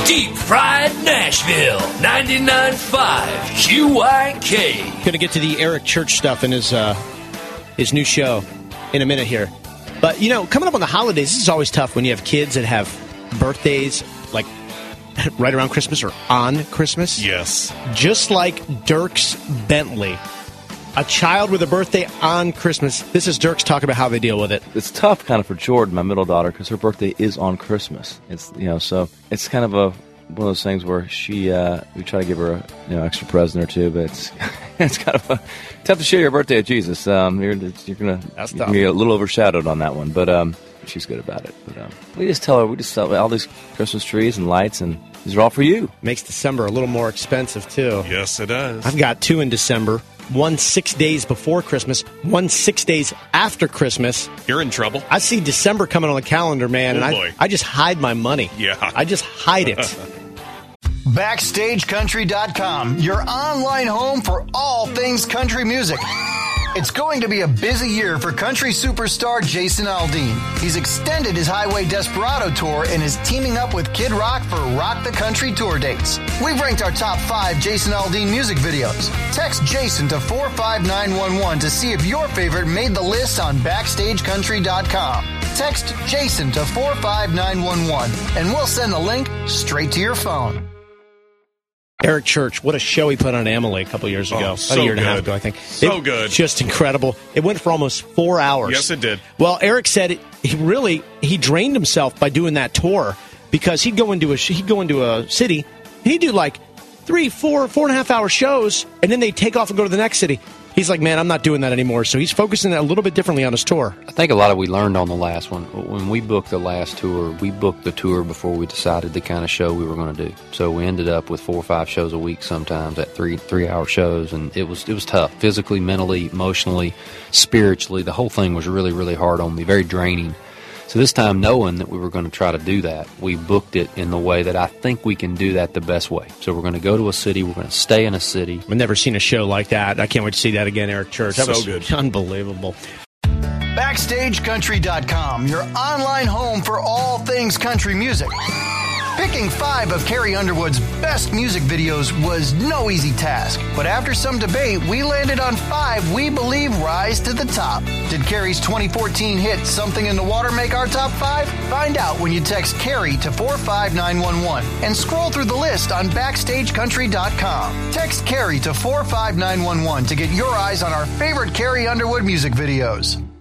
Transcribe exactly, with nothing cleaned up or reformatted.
Deep Fried Nashville, ninety-nine point five Q Y K. Going to get to the Eric Church stuff in his uh, his new show in a minute here. But, you know, coming up on the holidays, this is always tough when you have kids that have birthdays, like, right around Christmas or on Christmas. Yes. Just like Dierks Bentley. A child with a birthday on Christmas. This is Dierks talking about how they deal with it. It's tough kind of for Jordan, my middle daughter, because her birthday is on Christmas. It's, you know, so it's kind of a one of those things where she, uh, we try to give her a, you know, extra present or two, but it's, it's kind of a, tough to share your birthday at Jesus. Um, you're, you're going to be a little overshadowed on that one, but um, she's good about it. But um, we just tell her, we just sell all these Christmas trees and lights, and these are all for you. Makes December a little more expensive, too. Yes, it does. I've got two in December. One six days before Christmas, one six days after Christmas. You're in trouble. I see December coming on the calendar, man, oh, and boy. I, I just hide my money. Yeah. I just hide it. Backstage Country dot com, your online home for all things country music. It's going to be a busy year for country superstar Jason Aldean. He's extended his Highway Desperado tour and is teaming up with Kid Rock for Rock the Country tour dates. We've ranked our top five Jason Aldean music videos. Text Jason to four five nine one one to see if your favorite made the list on Backstage Country dot com. Text Jason to four five nine one one and we'll send the link straight to your phone. Eric Church, what a show he put on Emily a couple years ago. Oh, so About a year and good. a half ago, I think. So it, good. Just incredible. It went for almost four hours. Yes, it did. Well, Eric said it, he really, he drained himself by doing that tour because he'd go into a, he'd go into a city, he'd do like three, four, four and a half hour shows, and then they'd take off and go to the next city. He's like, man, I'm not doing that anymore. So he's focusing a little bit differently on his tour. I think a lot of we learned on the last one. When we booked the last tour, we booked the tour before we decided the kind of show we were going to do. So we ended up with four or five shows a week sometimes at three three hour shows, and it was it was tough physically, mentally, emotionally, spiritually. The whole thing was really, really hard on me, very draining. So this time, knowing that we were going to try to do that, we booked it in the way that I think we can do that the best way. So we're going to go to a city. We're going to stay in a city. I've never seen a show like that. I can't wait to see that again, Eric Church. That So was good. Unbelievable. Backstage Country dot com, your online home for all things country music. Picking five of Carrie Underwood's best music videos was no easy task, but after some debate, we landed on five we believe rise to the top. Did Carrie's twenty fourteen hit Something in the Water make our top five? Find out when you text Carrie to four five nine one one and scroll through the list on Backstage Country dot com. Text Carrie to four five nine one one to get your eyes on our favorite Carrie Underwood music videos.